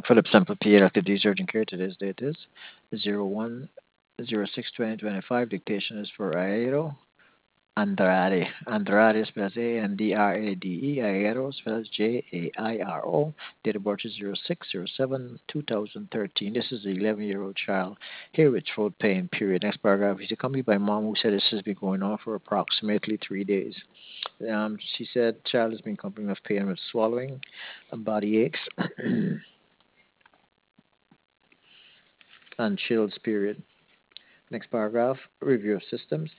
Philip Sample P. Elective Disease Urgent Care. Today's date is 01/06/2025. Dictation is for Aero Andrade. Andrade spells Andrade. Aero spells Jairo. Date of birth is 06/07/2013. This is the 11-year-old child here with throat pain, period. Next paragraph. He's accompanied by mom who said this has been going on for approximately 3 days. She said child has been complaining of pain with swallowing, body aches, and chills, period. Next paragraph, review of systems.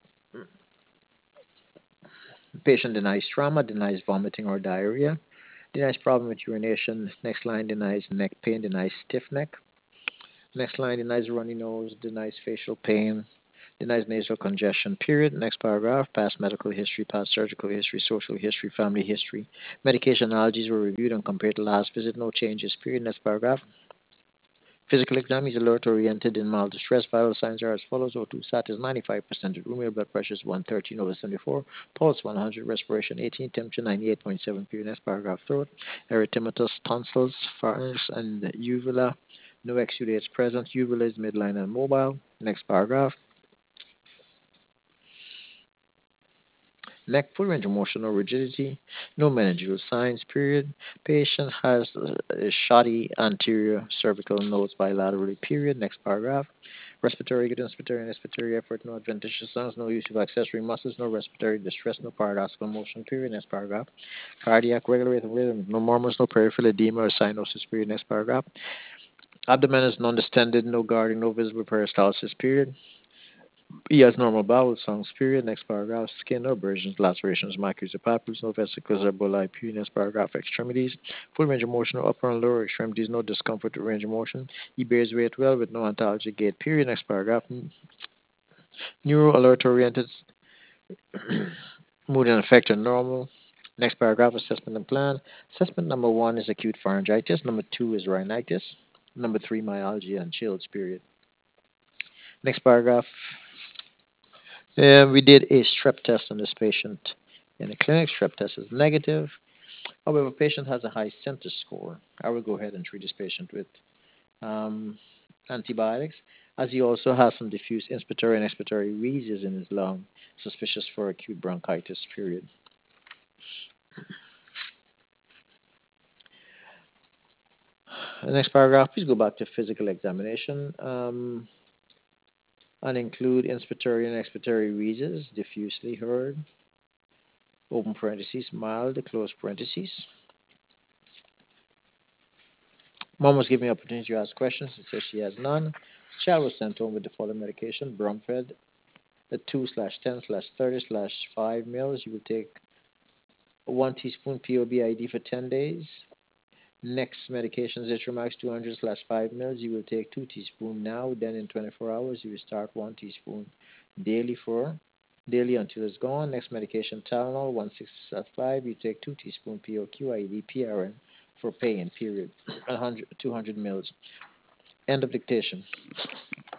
Patient denies trauma, denies vomiting or diarrhea, denies problem with urination. Next line denies neck pain, denies stiff neck. Next line denies runny nose, denies facial pain, denies nasal congestion, period. Next paragraph, past medical history, past surgical history, social history, family history. Medication allergies were reviewed and compared to last visit, no changes, period. Next paragraph, physical exam is alert oriented in mild distress. Vital signs are as follows: O2 sat is 95%, room blood pressure is 113/74, pulse 100, respiration 18, temperature 98.7 period. Next paragraph, throat, erythematous tonsils, pharynx, and uvula. No exudates present. Uvula is midline and mobile. Next paragraph. Neck, full range of motion, no rigidity, no meningeal signs, period. Patient has a shoddy anterior cervical nodes bilaterally, period. Next paragraph. Respiratory, good inspiratory and expiratory effort, no adventitious sounds, no use of accessory muscles, no respiratory distress, no paradoxical motion, period. Next paragraph. Cardiac, regular rhythm, no murmurs, no peripheral edema or cyanosis, period. Next paragraph. Abdomen is non-distended, no guarding, no visible peristalsis, period. He has normal bowel sounds, period. Next paragraph. Skin, no abrasions, lacerations, maculae, or papules, no vesicles or bullae, period. Next paragraph. Extremities, full range of motion, no upper and lower extremities, no discomfort or range of motion. He bears weight well with no ontologic gait, period. Next paragraph. Neuro alert oriented, mood and affect are normal. Next paragraph. Assessment and plan. Assessment number one is acute pharyngitis. Number two is rhinitis. Number three, myalgia and chills, period. Next paragraph. We did a strep test on this patient in the clinic. Strep test is negative. However, patient has a high center score. I will go ahead and treat this patient with um, antibiotics, as he also has some diffuse inspiratory and expiratory wheezes in his lung, suspicious for acute bronchitis, period. The next paragraph, please go back to physical examination and include inspiratory and expiratory wheezes, diffusely heard, open parentheses, mild, close parentheses. Mom was given the opportunity to ask questions and says she has none. Child was sent home with the following medication: Bromfed, the 2/10/30/5 mils. You will take 1 teaspoon POBID for 10 days. Next medication is Zitromax 200/5 mils. You will take 2 teaspoons now. Then in 24 hours, you will start 1 teaspoon daily until it's gone. Next medication Tylenol 1/6/5. You take 2 teaspoons POQID PRN for pain, period. 200 mils. End of dictation.